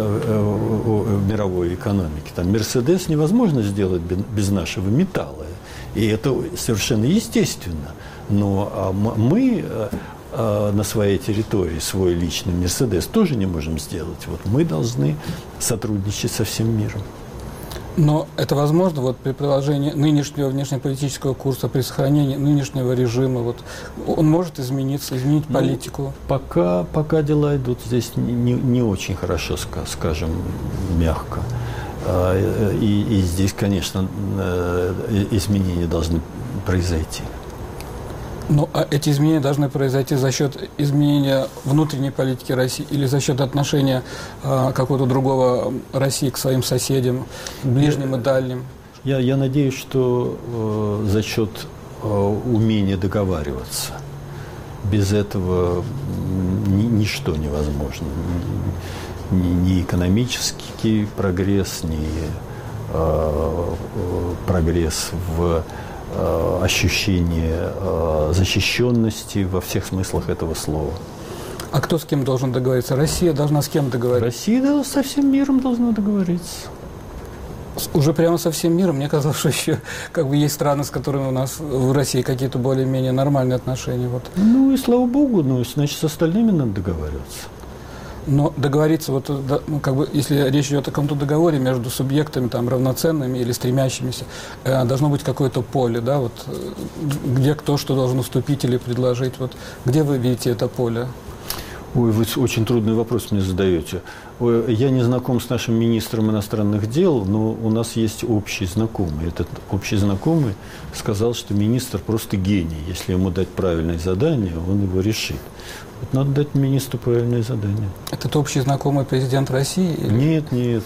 э, мировой экономики. Там Мерседес невозможно сделать без нашего металла. И это совершенно естественно. Но мы на своей территории свой личный Мерседес тоже не можем сделать. Вот мы должны сотрудничать со всем миром. Но это возможно вот при приложении нынешнего внешнеполитического курса, при сохранении нынешнего режима? Вот, он может измениться, изменить ну, политику? Пока, пока дела идут здесь не, не, не очень хорошо, скажем, мягко. И, и здесь, конечно, изменения должны произойти. Ну, а эти изменения должны произойти за счет изменения внутренней политики России или за счет отношения э, какого-то другого России к своим соседям, ближним я, и дальним? Я, я надеюсь, что э, за счет э, умения договариваться. Без этого ни, ничто невозможно. Ни, ни экономический прогресс, ни э, прогресс в ощущение защищенности во всех смыслах этого слова. А кто с кем должен договориться? Россия должна с кем договориться? Россия со всем миром должна договориться. Уже прямо со всем миром? Мне казалось, что еще как бы есть страны, с которыми у нас в России какие-то более-менее нормальные отношения. Вот. Ну и слава богу, ну, значит, с остальными надо договариваться. Но договориться, вот, ну, как бы, если речь идет о каком-то договоре между субъектами там, равноценными или стремящимися, э, должно быть какое-то поле, да, вот, где кто что должен уступить или предложить. Вот, где вы видите это поле? Ой, вы очень трудный вопрос мне задаете. Ой, я не знаком с нашим министром иностранных дел, но у нас есть общий знакомый. Этот общий знакомый сказал, что министр просто гений. Если ему дать правильное задание, он его решит. Вот надо дать министру правильное задание. Это общий знакомый президент России? Или? Нет, нет.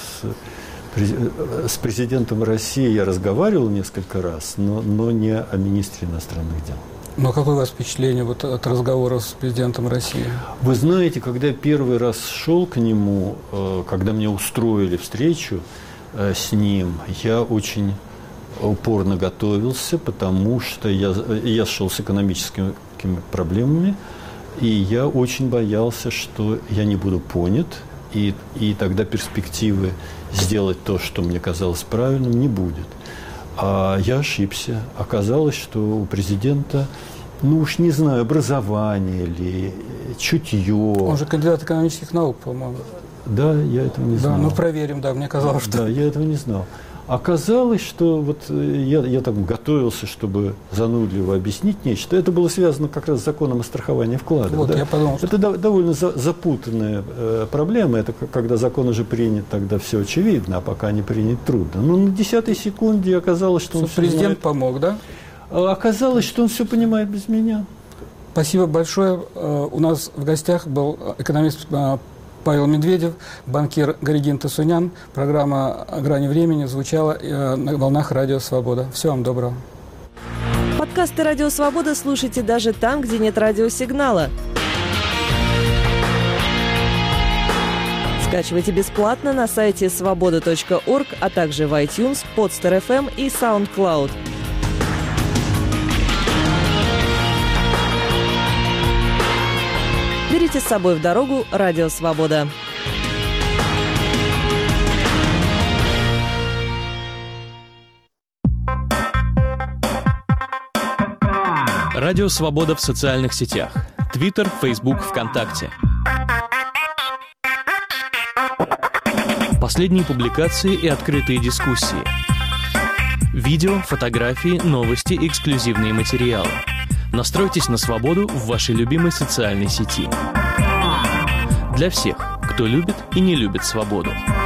С, с президентом России я разговаривал несколько раз, но, но не о министре иностранных дел. Но какое у вас впечатление вот от разговора с президентом России? Вы знаете, когда я первый раз шел к нему, когда мне устроили встречу с ним, я очень упорно готовился, потому что я, я шел с экономическими проблемами, и я очень боялся, что я не буду понят, и, и тогда перспективы сделать то, что мне казалось правильным, не будет. А я ошибся. Оказалось, что у президента, ну уж не знаю, образование или чутье. Он же кандидат экономических наук, по-моему. Да, я этого не знал. Да, ну проверим, да, мне казалось, что... Да, я этого не знал. Оказалось, что вот я, я там готовился, чтобы занудливо объяснить нечто. Это было связано как раз с законом о страховании вкладов. Вот, да? я подумал, что... Это до, довольно за, запутанная э, проблема. Это когда закон уже принят, тогда все очевидно, а пока не принят, трудно. Но на десятой секунде оказалось, что он все президент понимает. Помог, да? Оказалось, что он все понимает без меня. Спасибо большое. У нас в гостях был экономист Павел Медведев, банкир Гаригин Тасунян. Программа «Грани времени» звучала на волнах Радио Свобода. Всего вам доброго. Подкасты «Радио Свобода» слушайте даже там, где нет радиосигнала. Скачивайте бесплатно на сайте свобода точка орг, а также в iTunes, Podster эф эм и SoundCloud. Берите с собой в дорогу «Радио Свобода». Радио Свобода в социальных сетях. Твиттер, Фейсбук, ВКонтакте. Последние публикации и открытые дискуссии. Видео, фотографии, новости, эксклюзивные материалы. Настройтесь на свободу в вашей любимой социальной сети. Для всех, кто любит и не любит свободу.